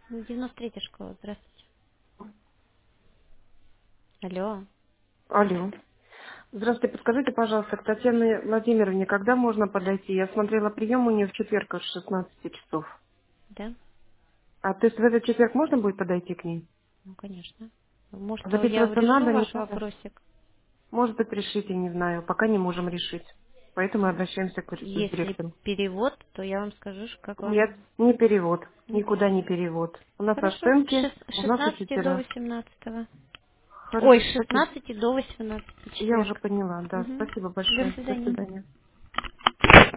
93-я школа, здравствуйте. Алло. Алло. Здравствуйте, подскажите, пожалуйста, к Татьяне Владимировне, когда можно подойти? Я смотрела прием у нее в четверг с 16 часов. Да? А то есть в этот четверг можно будет подойти к ней? Ну, конечно. Может, я Записываться решу надо, не ваш надо? вопросик. Может быть, решите, не знаю. Пока не можем решить. Поэтому обращаемся к Если директору. перевод, то я вам скажу, как Нет, вам... не перевод. Нет? Никуда не перевод. У нас Хорошо. оценки, С у нас 16 до учителя. 18. Ой, Хорошо, с спасибо. 16 до 18 Я уже четверг. поняла, да. Угу. Спасибо До большое. До свидания. свидания.